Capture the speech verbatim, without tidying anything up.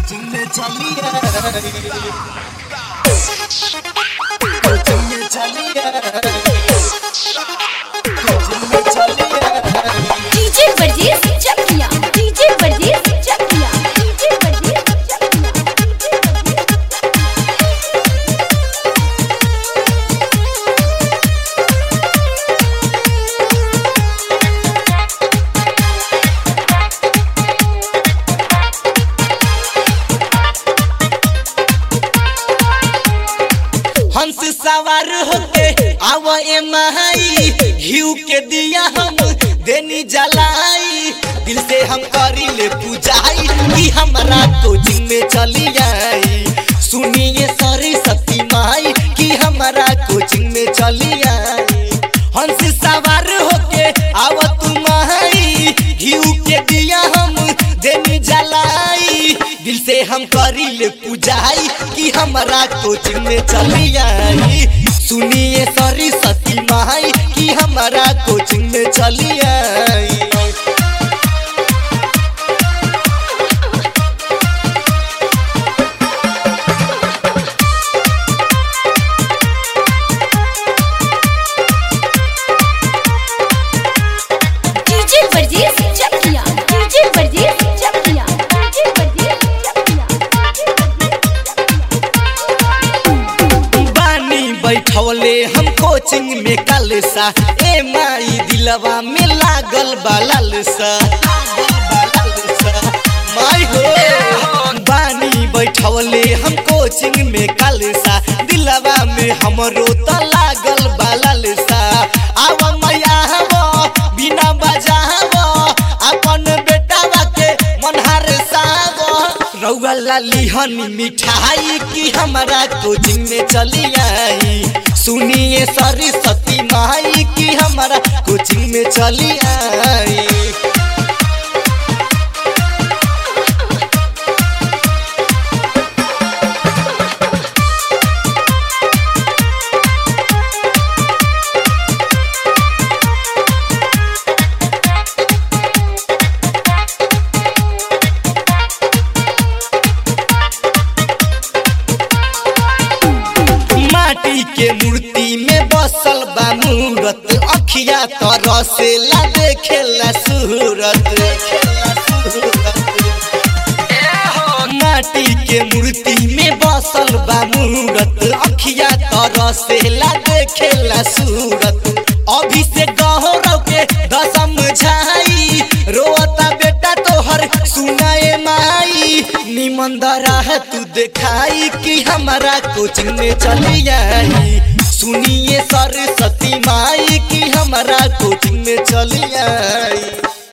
Coaching में चलिए coaching में चलिए कोचिंग में चलिए डीजे वर्जीज चकिया डीजे वर्जीज चकिया डीजे वर्जीज हंस सवार होके आव ए माई घिउ के दिया हम देनी जलाई दिल से हम करी ले पूजाई कि हमारा कोचिंग में चली आई सुनिए सरस्वती माई कि हमारा कोचिंग में चली आई हंस सवार होके आव तू माई घिउ के दिया हम देनी जलाई दिल से हम करी ले पूजाई कि हमारा कोचिंग में चली आई सुनिए सरस्वती माई कि हमारा कोचिंग में चली आई डीजे वर्जीज चकिया डीजे वर्जीज चकिया डीजे वर्जीज चकिया बानी बैठवले हम कोचिंग में कलसा ए माई दिलवा में लागल बा लालसा माई हो बानी बैठवले हम कोचिंग में कलसा दिलवा में हमरो त लागल बा लालसा आव मैया हवो बिना बजावो अपन बेटावा के मनहार सावो रउआ लाली हनी मिठाई कि हमारा कोचिंग में चली आई सुनिए सरस्वती माई कि हमारा कोचिंग में चली आई माटी के मूर्ति में बसल बा मूरत अखिया तरह से ला देखेला सूरत माटी के मूर्ति में बसल बा मूरत अखिया तरह से ला देखेला सूरत अभी से गौरव के दसम झाई रोता बेटा तोहर सुनाए माई निमन दराह तू देखाई कि हमारा कोचिंग में चली आई सुनिए सरस्वती माई कि हमारा कोचिंग में चली आई।